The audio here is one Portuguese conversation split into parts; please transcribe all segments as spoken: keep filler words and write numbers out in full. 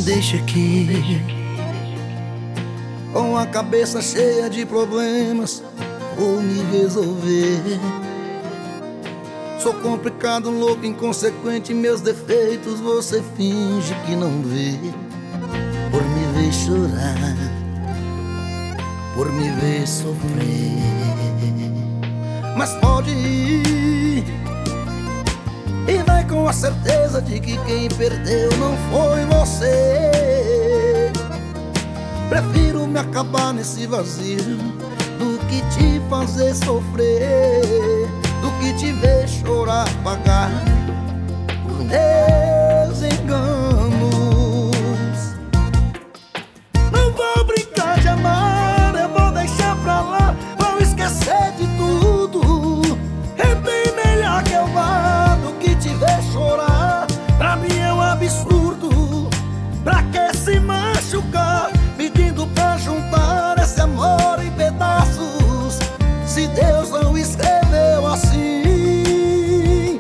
deixa aqui com a cabeça cheia de problemas, vou me resolver. Sou complicado, louco, inconsequente, meus defeitos você finge que não vê. Por me ver chorar, por me ver sofrer. Mas pode ir e vai com a certeza de que quem perdeu não foi você. Prefiro me acabar nesse vazio do que te fazer sofrer, do que te ver chorar, pagar por meus enganos. Não vou brincar de amar, eu vou deixar pra lá, vou esquecer de tudo. É bem melhor que eu vá do que te ver chorar. Pra mim é um absurdo, pra que se machucar pedindo pra juntar esse amor em pedaços, se Deus não escreveu assim.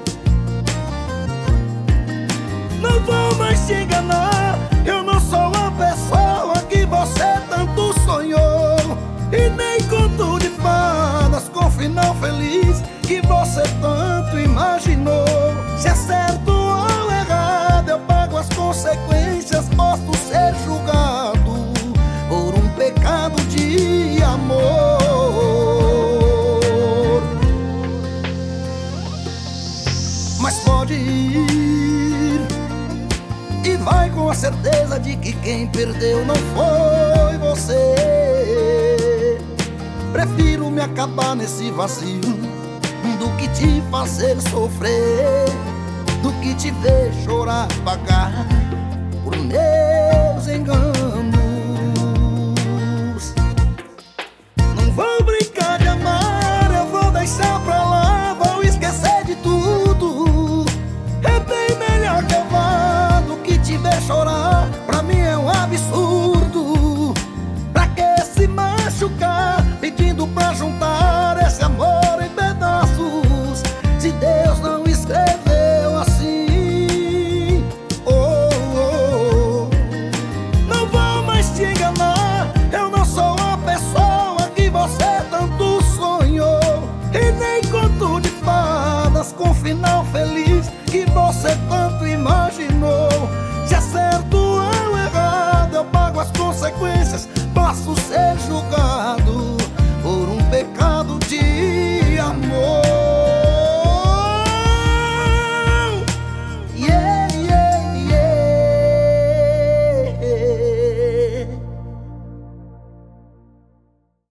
Não vou mais te enganar, eu não sou a pessoa que você tanto sonhou, e nem conto de fadas com final feliz que você tanto imaginou. Se é certo ou errado, eu pago as consequências, posso ser julgado por um pecado de amor. Mas pode ir e vai com a certeza de que quem perdeu não foi você. Prefiro me acabar nesse vazio do que te fazer sofrer, do que te ver chorar, pagar por meus enganos. Não vou brincar de amar, eu vou deixar pra lá, vou esquecer de tudo. É bem melhor que eu vá do que te ver chorar. Pra mim é um absurdo, pra que se machucar pedindo pra juntar esse amor em pedaços, se Deus não escreveu assim. Oh, oh, oh. Não vou mais te enganar, eu não sou a pessoa que você tanto sonhou, e nem conto de fadas com final feliz que você tanto imaginou. Se é certo ou errado, eu pago as consequências, posso ser julgado